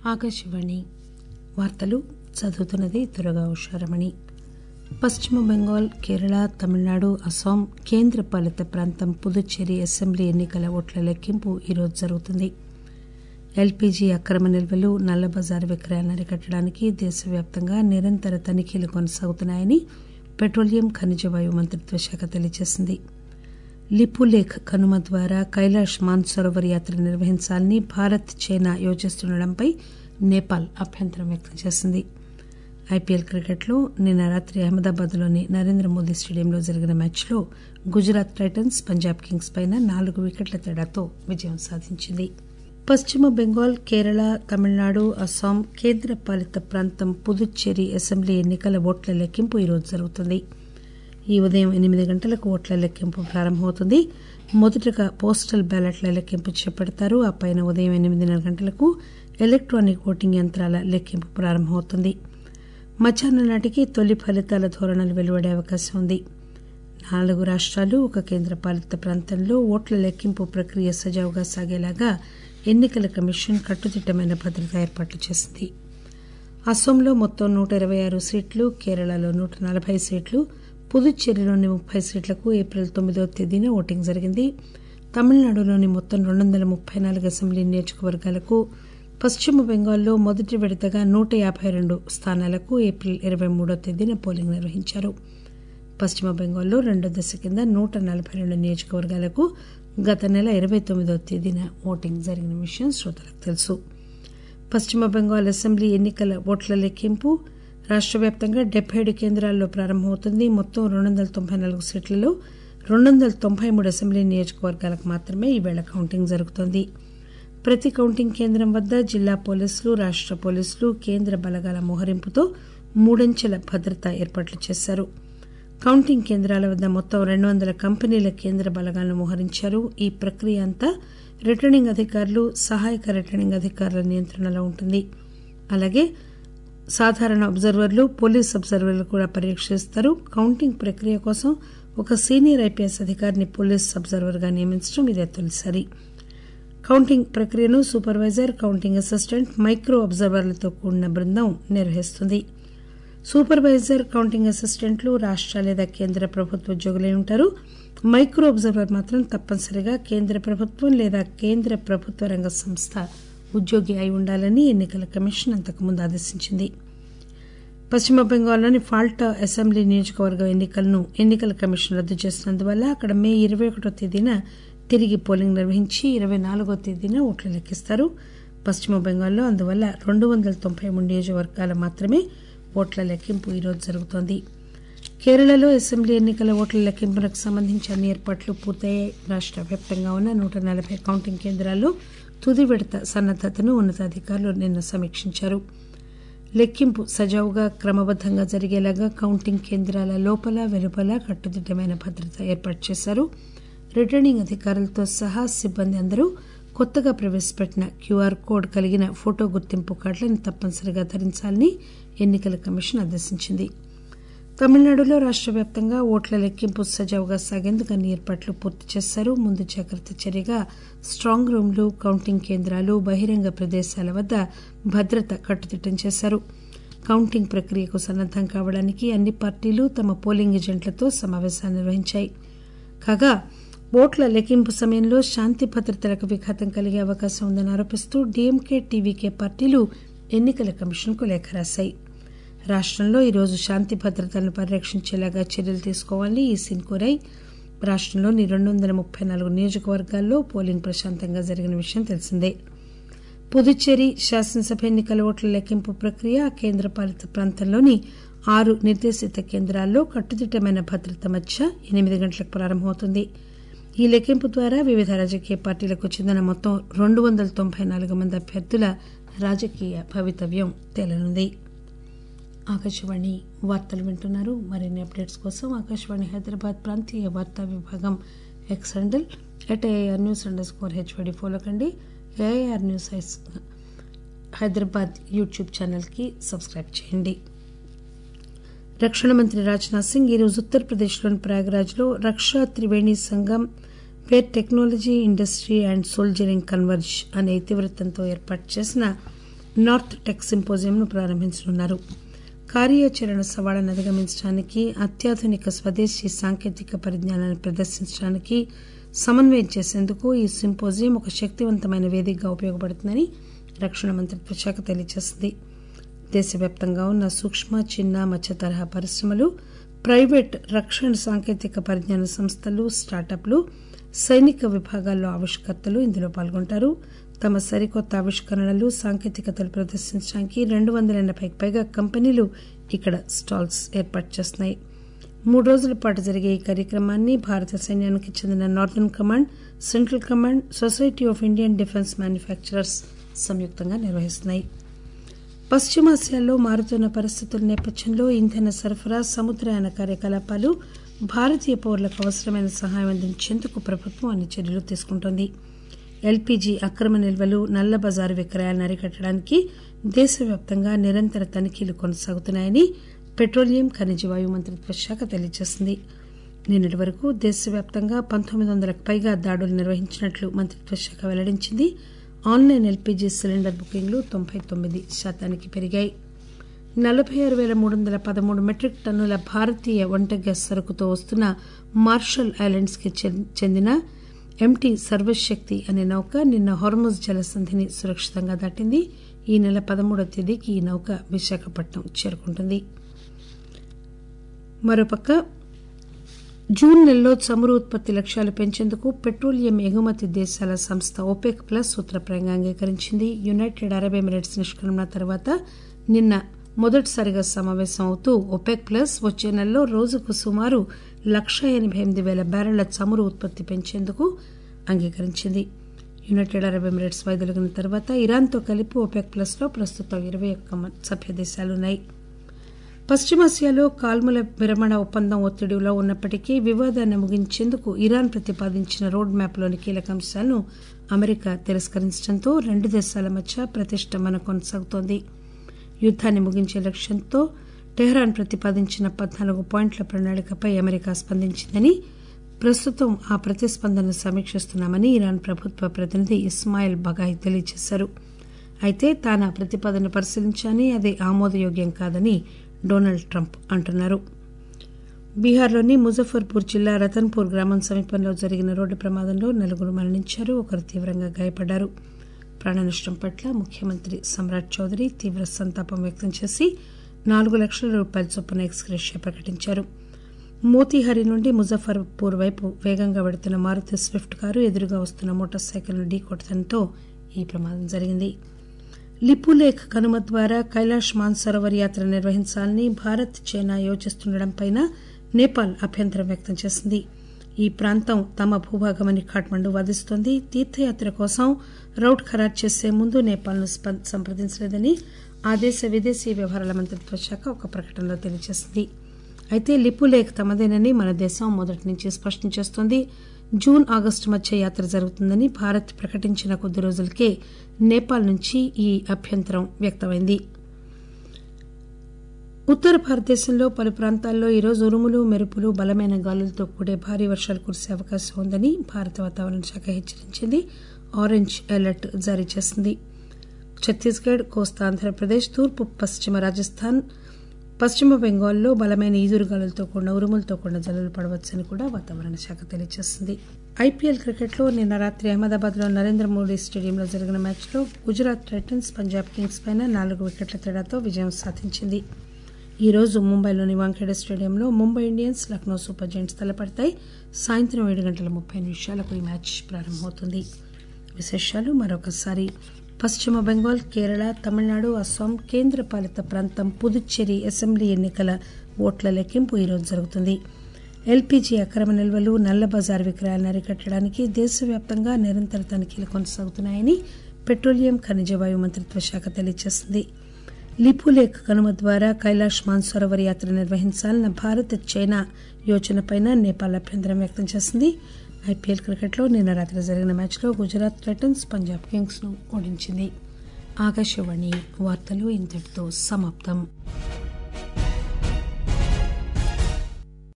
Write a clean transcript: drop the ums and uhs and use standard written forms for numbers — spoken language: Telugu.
ఆకాశవాణి వార్తలు చదువుతున్నది దుర్గా ఉషారమణి. పశ్చిమ బెంగాల్, కేరళ, తమిళనాడు, అస్సాం, కేంద్ర పాలిత ప్రాంతం పుదుచ్చేరి అసెంబ్లీ ఎన్నికల ఓట్ల లెక్కింపు ఈరోజు జరుగుతుంది. ఎల్పీజీ అక్రమ నిల్వలు, నల్లబజారు విక్రయాలను అరికట్టడానికి దేశవ్యాప్తంగా నిరంతర తనిఖీలు కొనసాగుతున్నాయని పెట్రోలియం, ఖనిజ వాయు మంత్రిత్వ శాఖ తెలియజేసింది. లిపులేఖ్ కనుమ ద్వారా కైలాష్ మాన్సరోవర్ యాత్ర నిర్వహించాలని భారత్, చైనా యోచిస్తుండటంపై నేపాల్ అభ్యంతరం వ్యక్తం చేసింది. ఐపీఎల్ క్రికెట్లో నిన్న రాత్రి అహ్మదాబాద్లోని నరేంద్ర మోదీ స్టేడియంలో జరిగిన మ్యాచ్లో గుజరాత్ టైటన్స్ పంజాబ్ కింగ్స్ పైన 4 వికెట్ల తేడాతో విజయం సాధించింది. పశ్చిమ బెంగాల్, కేరళ, తమిళనాడు, అస్సాం, కేంద్ర పాలిత ప్రాంతం పుదుచ్చేరి అసెంబ్లీ ఎన్నికల ఓట్ల లెక్కింపు ఈరోజు జరుగుతుంది. ఈ ఉదయం 8 గంటలకు ఓట్ల లెక్కింపు ప్రారంభమవుతుంది. మొదటగా పోస్టల్ బ్యాలెట్ల లెక్కింపు చేపడతారు. ఆ పైన ఉదయం 8:30 గంటలకు ఎలక్ట్రానిక్ ఓటింగ్ యంత్రాల లెక్కింపు ప్రారంభమవుతుంది. మధ్యాహ్నం నాటికి తొలి ఫలితాల ధోరణులు వెలువడే అవకాశం ఉంది. 4 రాష్ట్రాలు, 1 కేంద్ర పాలిత ప్రాంతంలో ఓట్ల లెక్కింపు ప్రక్రియ సజావుగా సాగేలాగా ఎన్నికల కమిషన్ కట్టుదిట్టమైన భద్రతా ఏర్పాట్లు చేసింది. అస్సాంలో మొత్తం 126 సీట్లు, కేరళలో 140 సీట్లు, పుదుచ్చేరిలోని 30 సీట్లకు ఏప్రిల్ 9వ తేదీన ఓటింగ్ జరిగింది. తమిళనాడులోని మొత్తం 234 అసెంబ్లీ నియోజకవర్గాలకు, పశ్చిమ బెంగాల్లో మొదటి విడతగా 152 స్థానాలకు ఏప్రిల్ 23వ తేదీన పోలింగ్ నిర్వహించారు. పశ్చిమ బెంగాల్లో రెండో దశ కింద 142 నియోజకవర్గాలకు గత నెల 29వ తేదీన ఓటింగ్ జరిగిన విషయం శ్రోతలకు తెలుసు. పశ్చిమ బెంగాల్ అసెంబ్లీ ఎన్నికల ఓట్ల లెక్కింపు రాష్ట్ర వ్యాప్తంగా 77 కేంద్రాల్లో ప్రారంభమవుతుంది. మొత్తం 294 సీట్లలో 293 అసెంబ్లీ నియోజకవర్గాలకు మాత్రమే ఈవేళ కౌంటింగ్ జరుగుతోంది. ప్రతి కౌంటింగ్ కేంద్రం వద్ద జిల్లా పోలీసులు, రాష్ట్ర పోలీసులు, కేంద్ర బలగాల మోహరింపుతో 3 అంచెల భద్రతా ఏర్పాట్లు చేశారు. కౌంటింగ్ కేంద్రాల వద్ద మొత్తం 200 కంపెనీల కేంద్ర బలగాలను మోహరించారు. ఈ ప్రక్రియ అంతా రిటర్నింగ్ అధికారులు, సహాయక రిటర్నింగ్ అధికారుల నియంత్రణలో ఉంటుంది. అలాగే సాధారణ అబ్జర్వర్లు, పోలీస్ అబ్జర్వర్లు కూడా పర్యవేక్షిస్తారు. కౌంటింగ్ ప్రక్రియ కోసం ఒక సీనియర్ ఐపీఎస్ అధికారిని పోలీస్ అబ్జర్వర్గా నియమించడం ఇదే తొలిసారి. కౌంటింగ్ ప్రక్రియను సూపర్వైజర్, కౌంటింగ్ అసిస్టెంట్, మైక్రో అబ్జర్వర్లతో కూడిన బృందం నిర్వహిస్తుంది. సూపర్వైజర్, కౌంటింగ్ అసిస్టెంట్లు రాష్ట్ర లేదా కేంద్ర ప్రభుత్వ ఉద్యోగులై ఉంటారు. మైక్రో అబ్జర్వర్ మాత్రం తప్పనిసరిగా కేంద్ర ప్రభుత్వం లేదా కేంద్ర ప్రభుత్వ రంగ సంస్థ ఉద్యోగి అయి ఉండాలని ఎన్నికల కమిషన్ అంతకుముందు ఆదేశించింది. పశ్చిమ బెంగాల్లోని ఫాల్టా అసెంబ్లీ నియోజకవర్గ ఎన్నికలను ఎన్నికల కమిషన్ రద్దు చేసినందువల్ల అక్కడ మే 21వ తేదీన తిరిగి పోలింగ్ నిర్వహించి 24వ తేదీన ఓట్లు లెక్కిస్తారు. పశ్చిమ బెంగాల్లో అందువల్ల 293 నియోజకవర్గాల మాత్రమే ఓట్ల లెక్కింపు ఈరోజు జరుగుతోంది. కేరళలో అసెంబ్లీ ఎన్నికల ఓట్ల లెక్కింపునకు సంబంధించి అన్ని ఏర్పాట్లు పూర్తయ్యాయి. రాష్ట్ర వ్యాప్తంగా ఉన్న 140 కౌంటింగ్ కేంద్రాల్లో తుది విడత సన్నద్దతను ఉన్నతాధికారులు నిన్న సమీక్షించారు. లెక్కింపు సజావుగా, క్రమబద్దంగా జరిగేలాగా కౌంటింగ్ కేంద్రాల లోపల, వెలుపల కట్టుదిట్టమైన భద్రత ఏర్పాటు చేశారు. రిటర్నింగ్ అధికారులతో సహా సిబ్బంది అందరూ కొత్తగా ప్రవేశపెట్టిన క్యూఆర్ కోడ్ కలిగిన ఫోటో గుర్తింపు కార్డులను తప్పనిసరిగా ధరించాలని ఎన్నికల కమిషన్ ఆదేశించింది. తమిళనాడులో రాష్ట్ర వ్యాప్తంగా ఓట్ల లెక్కింపు సజావుగా సాగేందుకు అన్ని ఏర్పాట్లు పూర్తి చేశారు. ముందు జాగ్రత్త చర్యగా స్ట్రాంగ్ రూమ్లు, కౌంటింగ్ కేంద్రాలు, బహిరంగ ప్రదేశాల వద్ద భద్రత కట్టుదిట్టం చేశారు. కౌంటింగ్ ప్రక్రియకు సన్నద్దం కావడానికి అన్ని పార్టీలు తమ పోలింగ్ ఏజెంట్లతో సమావేశాలు నిర్వహించాయి. కాగా ఓట్ల లెక్కింపు సమయంలో శాంతి భద్రతలకు విఘాతం కలిగే అవకాశం ఉందని ఆరోపిస్తూ డీఎంకే, టీవీకే పార్టీలు ఎన్నికల కమిషన్కు లేఖ రాశాయి. రాష్టంలో ఈరోజు శాంతి భద్రతలను పరిరక్షించేలాగా చర్యలు తీసుకోవాలని ఈసీని కోరాయి. రాష్టంలోని 234 నియోజకవర్గాల్లో పోలింగ్ ప్రశాంతంగా జరిగిన విషయం తెలిసిందే. పుదుచ్చేరి శాసనసభ ఎన్నికల ఓట్ల లెక్కింపు ప్రక్రియ కేంద్ర పాలిత ప్రాంతంలోని 6 నిర్దేశిత కేంద్రాల్లో కట్టుదిట్టమైన భద్రత మధ్య 8 గంటలకు ప్రారంభమవుతుంది. ఈ లెక్కింపు ద్వారా వివిధ రాజకీయ పార్టీలకు చెందిన మొత్తం 294 మంది అభ్యర్థుల రాజకీయ భవితవ్యం తేలనుంది. ఆకాశవాణి వార్తలు వింటున్నారు. మరిన్ని అప్డేట్స్ కోసం ఆకాశవాణి హైదరాబాద్ ప్రాంతీయ వార్తా విభాగం ఎక్స్ హ్యాండిల్ @AIRnews_HYD ఫాలో కండి. AIR న్యూస్ హైదరాబాద్ యూట్యూబ్ ఛానల్కి సబ్స్క్రైబ్ చేయండి. రక్షణ మంత్రి రాజ్నాథ్ సింగ్ ఈరోజు ఉత్తరప్రదేశ్లోని ప్రయాగ్రాజ్లో Raksha Triveni Sangam where technology, industry and soldiering converge అనే ఇతివృత్తంతో ఏర్పాటు చేసిన నార్త్ టెక్ సింపోజియంను ప్రారంభించనున్నారు. కార్యాచరణ సవాళ్లను అధిగమించడానికి, అత్యాధునిక స్వదేశీ సాంకేతిక పరిజ్ఞానాన్ని ప్రదర్శించడానికి, సమన్వయం చేసేందుకు ఈ సింపోజియం ఒక శక్తివంతమైన వేదికగా ఉపయోగపడుతుందని రక్షణ మంత్రిత్వ శాఖ తెలియజేసింది. దేశవ్యాప్తంగా ఉన్న సూక్ష్మ, చిన్న, మధ్య తరహా పరిశ్రమలు, ప్రైవేట్ రక్షణ సాంకేతిక పరిజ్ఞాన సంస్థలు, స్టార్టప్లు, సైనిక విభాగాల్లో ఆవిష్కర్తలు ఇందులో పాల్గొంటారు. తమ సరికొత్త ఆవిష్కరణలు, సాంకేతికతలు ప్రదర్శించడానికి 280కి పైగా కంపెనీలు ఇక్కడ స్టాల్స్ ఏర్పాటు చేస్తున్నాయి. 3 రోజుల పాటు జరిగే ఈ కార్యక్రమాన్ని భారత సైన్యానికి చెందిన northern command, central command, society of Indian defence manufacturers సంయుక్తంగా నిర్వహిస్తున్నాయి. పశ్చిమాసియాలో మారుతున్న పరిస్థితుల నేపథ్యంలో ఇంధన సరఫరా, సముద్రయాన కార్యకలాపాలు, భారతీయ పౌరులకు అవసరమైన సహాయం అందించేందుకు ప్రభుత్వం అన్ని చర్యలు తీసుకుంటోంది. ఎల్పీజీ అక్రమ నిల్వలు, నల్ల బజారు విక్రయాలను అరికట్టడానికి దేశవ్యాప్తంగా నిరంతర తనిఖీలు కొనసాగుతున్నాయని పెట్రోలియం, ఖనిజ వాయు మంత్రిత్వ శాఖ తెలియజేసింది. నిన్నటి వరకు దేశవ్యాప్తంగా 1900కు పైగా దాడులు నిర్వహించినట్లు మంత్రిత్వ శాఖ వెల్లడించింది. ఆన్లైన్ ఎల్పీజీ సిలిండర్ బుకింగ్లు 99% పెరిగాయి. 46,313 మెట్రిక్ టన్నుల భారతీయ వంట గ్యాస్ సరుకుతో వస్తున్న మార్షల్ ఐలాండ్స్ కి చెందిన ఎంటీ సర్వశక్తి అనే నౌక నిన్న హార్ముజ్ జలసంధిని సురక్షితంగా దాటింది. ఈ నెల 13వ తేదీకి ఈ నౌక విశాఖపట్నం చేరుకుంటుంది. మరోపక్క జూన్ నెలలో చమురు ఉత్పత్తి లక్ష్యాలు పెంచేందుకు పెట్రోలియం ఎగుమతి దేశాల సంస్థ ఒపెక్ ప్లస్ సూత్రప్రాయంగా అంగీకరించింది. యునైటెడ్ అరబ్ ఎమిరేట్స్ నిష్క్రమణ తర్వాత నిన్న మొదటిసారిగా సమావేశం అవుతూ ఒపెక్ ప్లస్ వచ్చే నెలలో రోజుకు సుమారు 188,000 బ్యారెళ్ల చమురు ఉత్పత్తి పెంచేందుకు అంగీకరించింది. యునైటెడ్ అరబ్ ఎమిరేట్స్ వైదొలిగిన తర్వాత ఇరాన్తో కలిపి ఒపెక్ ప్లస్ లో ప్రస్తుతం 21 సభ్య దేశాలున్నాయి. పశ్చిమాసియాలో కాల్ముల విరమణ ఒప్పందం ఒత్తిడిలో ఉన్నప్పటికీ వివాదాన్ని ముగించేందుకు ఇరాన్ ప్రతిపాదించిన రోడ్ మ్యాప్లోని కీలక అంశాలను అమెరికా తిరస్కరించడంతో 2 దేశాల మధ్య ప్రతిష్టంభన కొనసాగుతోంది. యుద్దాన్ని ముగించే లక్ష్యంతో టెహ్రాన్ ప్రతిపాదించిన 14 పాయింట్ల ప్రణాళికపై అమెరికా స్పందించిందని, ప్రస్తుతం ఆ ప్రతిస్పందనను సమీక్షిస్తున్నామని ఇరాన్ ప్రభుత్వ ప్రతినిధి ఇస్మాయిల్ బగాయ్ తెలియజేశారు. అయితే తాను ఆ ప్రతిపాదనను పరిశీలించాని, అది ఆమోదయోగ్యం కాదని డొనాల్డ్ ట్రంప్ అంటున్నారు. బీహార్లోని ముజఫర్పూర్ జిల్లా రతన్పూర్ గ్రామం సమీపంలో జరిగిన రోడ్డు ప్రమాదంలో 4 మరణించారు, 1 తీవ్రంగా గాయపడ్డారు. ప్రాణనష్టం పట్ల ముఖ్యమంత్రి సమ్రాట్ చౌదరి తీవ్ర సంతాపం వ్యక్తం చేసి 4 లక్షల రూపాయల చొప్పున ఎక్స్గ్రేషియా ప్రకటించారు. మోతీహారీ నుండి ముజఫర్పూర్ వైపు వేగంగా వెడుతున్న మారుతి స్విఫ్ట్ కారు ఎదురుగా వస్తున్న మోటార్ సైకిల్ను ఢీకొట్టడంతో ఈ ప్రమాదం జరిగింది. లిపులేఖ్ కనుమ ద్వారా కైలాష్ మాన్సరోవర్ యాత్ర నిర్వహించాలని భారత్, చైనా యోచిస్తుండటంపై నేపాల్ అభ్యంతరం వ్యక్తం చేసింది. ఈ ప్రాంతం తమ భూభాగమని ఖాట్మండు వాదిస్తోంది. తీర్థయాత్ర కోసం రౌట్ ఖరారు చేసే ముందు నేపాల్ను సంప్రదించలేదని ఆ దేశ విదేశీ వ్యవహారాల మంత్రిత్వ శాఖ ఒక ప్రకటనలో తెలియజేసింది. అయితే లిపులేఖ్ తమదేనని మన దేశం మొదటి నుంచి స్పష్టం చేస్తోంది. జూన్, ఆగస్టు మధ్య యాత్ర జరుగుతుందని భారత్ ప్రకటించిన కొద్ది రోజులకే నేపాల్ నుంచి ఈ అభ్యంతరం వ్యక్తమైంది. ఉత్తర భారతదేశంలో పలు ప్రాంతాల్లో ఈరోజు ఉరుములు, మెరుపులు, బలమైన గాలులతో కూడే భారీ వర్షాలు కురిసే అవకాశం ఉందని భారత వాతావరణ శాఖ హెచ్చరించింది. ఆరెంజ్ అలర్ట్ జారీ చేసింది. ఛత్తీస్గఢ్, కోస్తా ఆంధ్రప్రదేశ్, తూర్పు పశ్చిమ రాజస్థాన్, పశ్చిమ బెంగాల్లో బలమైన ఈదురుగాలులతో కూడిన ఉరుములతో కూడిన జల్లులు పడవచ్చని కూడా వాతావరణ శాఖ తెలియజేసింది. ఐపీఎల్ క్రికెట్లో నిన్న రాత్రి అహ్మదాబాద్లో నరేంద్ర మోడీ స్టేడియంలో జరిగిన మ్యాచ్లో గుజరాత్ టైటన్స్ పంజాబ్ కింగ్స్ పైన 4 వికెట్ల తేడాతో విజయం సాధించింది. ఈ రోజు ముంబైలోని వాంఖేడే స్టేడియంలో Mumbai Indians, Lucknow super giants తలపడతాయి. సాయంత్రం 7:30 ఈ మ్యాచ్ ప్రారంభమవుతుంది. విశేషాలు మరొకసారి. పశ్చిమ బెంగాల్, కేరళ, తమిళనాడు, అస్సాం, కేంద్ర పాలిత ప్రాంతం పుదుచ్చేరి అసెంబ్లీ ఎన్నికల ఓట్ల లెక్కింపు ఈరోజు జరుగుతుంది. ఎల్పీజీ అక్రమ నిల్వలు, నల్ల బజారు విక్రయాలను అరికట్టడానికి దేశవ్యాప్తంగా నిరంతర తనిఖీలు కొనసాగుతున్నాయని పెట్రోలియం, ఖనిజ వాయు మంత్రిత్వ శాఖ తెలియజేసింది. లిపులేఖ్ కనుమ ద్వారా కైలాష్ మాన్సరోవర్ యాత్ర నిర్వహించాలన్న భారత్, చైనా యోచనపై నేపాల్ అభ్యంతరం వ్యక్తం చేసింది. ఐపీఎల్ క్రికెట్లో నిన్న రాత్రి జరిగిన మ్యాచ్లో గుజరాత్ టైటన్స్ పంజాబ్ కింగ్స్ ను ఓడించింది. ఆకాశవాణి వార్తలు ఇంతటితో సమాప్తం.